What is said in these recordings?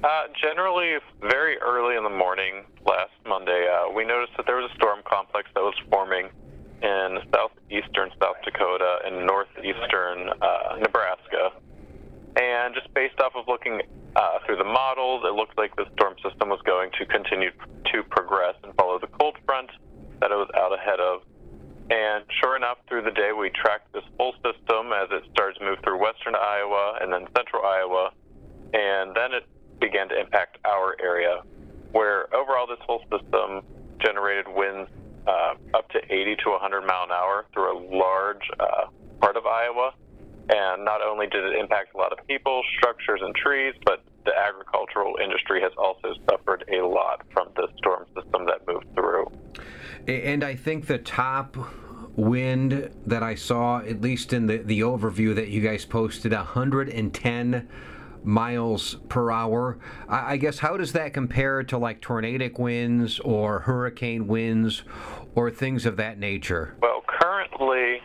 Generally, very early in the morning last Monday, we noticed that there was a storm complex that was forming in southeastern South Dakota and northeastern Nebraska. And just based off of looking through the models, it looked like the storm system was going to continue to progress and follow the cold front that it was out ahead of. And sure enough, through the day, we tracked this whole system as it started to move through western Iowa and then central Iowa. And then it began to impact our area, where overall this whole system generated winds up to 80 to 100 mile an hour through a large part of Iowa. And not only did it impact a lot of people, structures, and trees, but the agricultural industry has also suffered a lot from this storm system that moved through. And I think the top wind that I saw, at least in the overview that you guys posted, 110 miles per hour. I guess, how does that compare to like tornadic winds or hurricane winds or things of that nature? Well, currently,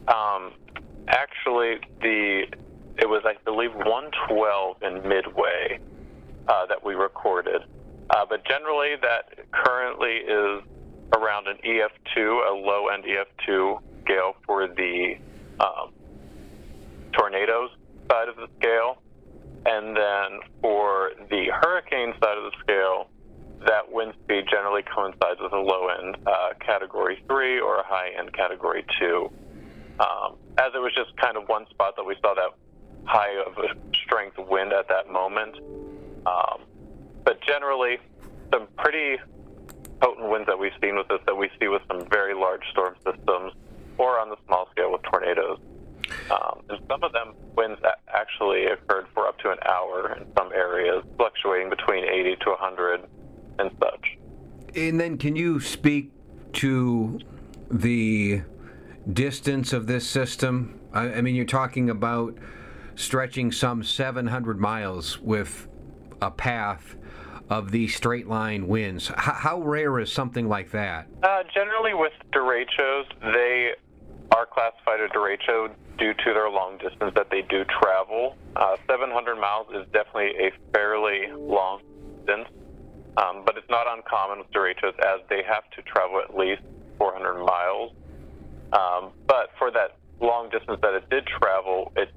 actually, it was, I believe, 112 in Midway that we recorded. But generally, that currently is around an EF2, a low-end EF2 scale for the tornadoes side of the scale. And then for the hurricane side of the scale, that wind speed generally coincides with a low-end Category 3 or a high-end Category 2. As it was just kind of one spot that we saw that high of a strength wind at that moment. But generally, some pretty potent winds that we've seen with this, that we see with some very large storm systems or on the small scale with tornadoes. And some of them winds actually occurred for up to an hour in some areas, fluctuating between 80 to 100 and such. And then can you speak to the distance of this system? I mean, you're talking about stretching some 700 miles with a path of these straight line winds. How rare is something like that? Generally with derechos, they are classified a derecho due to their long distance that they do travel. 700 miles is definitely a fairly long distance, but it's not uncommon with derechos as they have to travel at least 400 miles. But for that long distance that it did travel, it